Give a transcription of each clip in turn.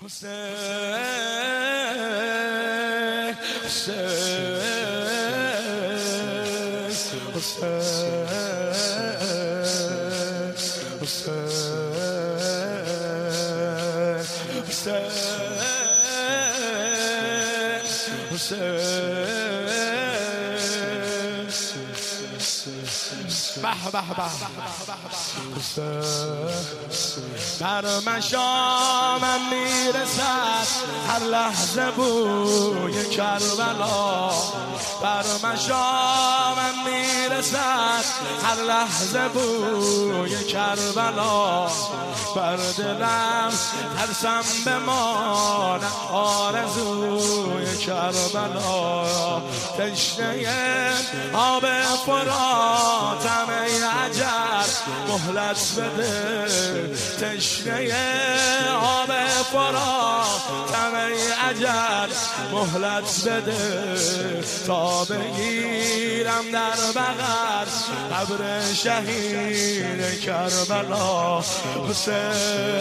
بر من شامم میرسد هر لحظه بوی کربلا، بر من شامم میرسد هر لحظه بوی کربلا، بر دلم ترسم بماند آرزوی کربلا، تشنه آب فراتم ای اجل مهلت بده، تشنه آب فراتم ای اجل مهلت بده، تا بگیرم در بغل قبر شهید کربلا. حسین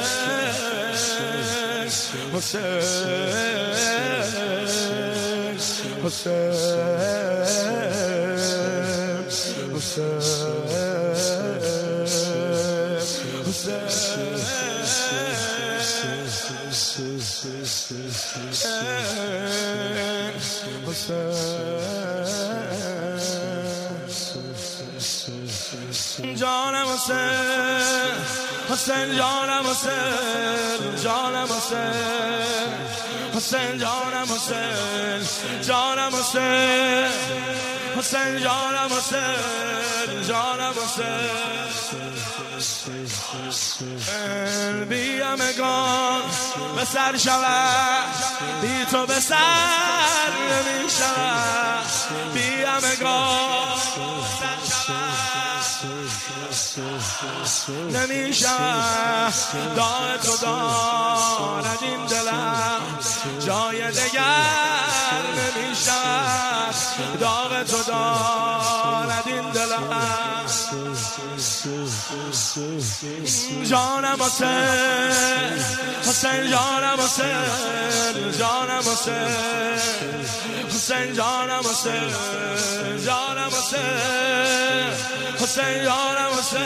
حسین حسین جانم حسین، حسین جانم حسین، جانم حسین، حسین جانم حسین، جانم حسین، حسین جانم حسین، جانم حسین. بی همگان به سر شود، بی تو به سر نمی شود، بی همگان نمی شود، داغ تو دارد این دلم جای دگر نمی شود، داغ تو دارد این دلم. جانم حسین، حسین جانم حسین، جانم حسین، حسین جانم حسین، جانم حسین، حسین جانم حسین.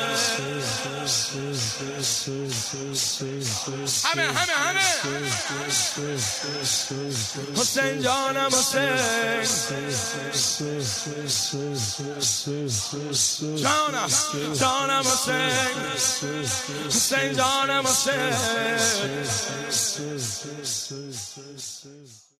همه حسین جانم حسین، جانم حسین، حسین جانم حسین.